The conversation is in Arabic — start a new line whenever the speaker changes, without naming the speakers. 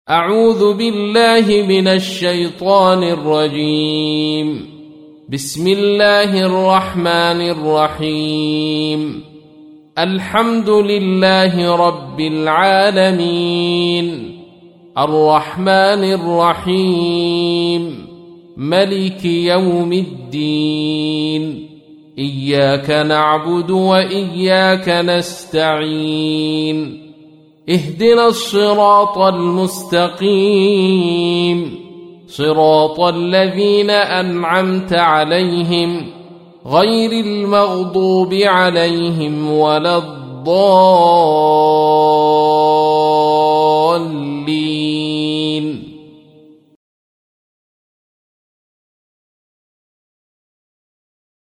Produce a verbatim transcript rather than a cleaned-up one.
أعوذ بالله من الشيطان الرجيم. بسم الله الرحمن الرحيم. الحمد لله رب العالمين، الرحمن الرحيم، ملك يوم الدين. إياك نعبد وإياك نستعين. اهدنا الصراط المستقيم، صراط الذين أنعمت عليهم غير المغضوب عليهم ولا الضالين.